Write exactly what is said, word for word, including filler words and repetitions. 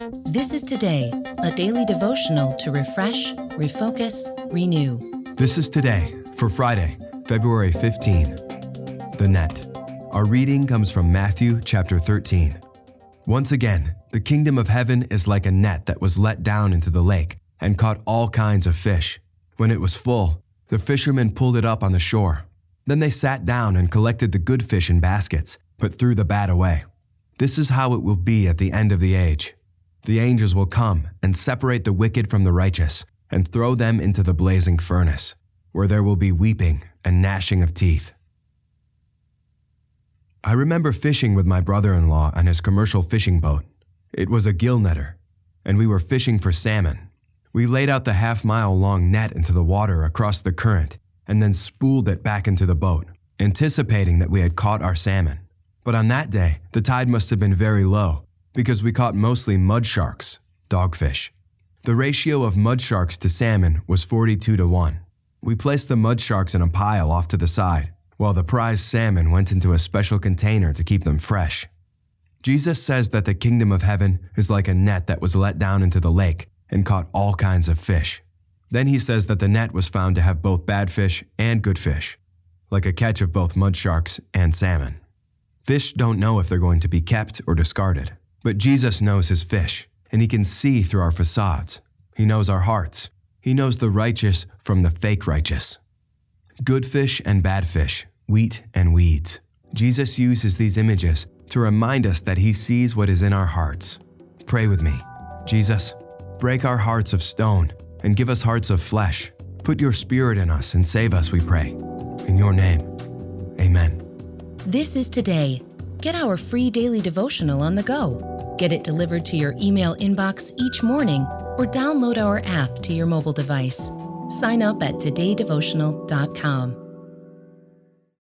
This is Today, a daily devotional to refresh, refocus, renew. This is Today for Friday, February fifteenth. The Net. Our reading comes from Matthew chapter thirteen. Once again, the kingdom of heaven is like a net that was let down into the lake and caught all kinds of fish. When it was full, the fishermen pulled it up on the shore. Then they sat down and collected the good fish in baskets, but threw the bad away. This is how it will be at the end of the age. The angels will come and separate the wicked from the righteous and throw them into the blazing furnace, where there will be weeping and gnashing of teeth. I remember fishing with my brother-in-law on his commercial fishing boat. It was a gill netter, and we were fishing for salmon. We laid out the half-mile-long net into the water across the current and then spooled it back into the boat, anticipating that we had caught our salmon. But on that day, the tide must have been very low because we caught mostly mud sharks, dogfish. The ratio of mud sharks to salmon was forty-two to one. We placed the mud sharks in a pile off to the side, while the prized salmon went into a special container to keep them fresh. Jesus says that the kingdom of heaven is like a net that was let down into the lake and caught all kinds of fish. Then he says that the net was found to have both bad fish and good fish, like a catch of both mud sharks and salmon. Fish don't know if they're going to be kept or discarded, but Jesus knows his fish, and he can see through our facades. He knows our hearts. He knows the righteous from the fake righteous. Good fish and bad fish, wheat and weeds. Jesus uses these images to remind us that he sees what is in our hearts. Pray with me. Jesus, break our hearts of stone and give us hearts of flesh. Put your Spirit in us and save us, we pray. In your name, amen. This is Today. Get our free daily devotional on the go. Get it delivered to your email inbox each morning or download our app to your mobile device. Sign up at today devotional dot com.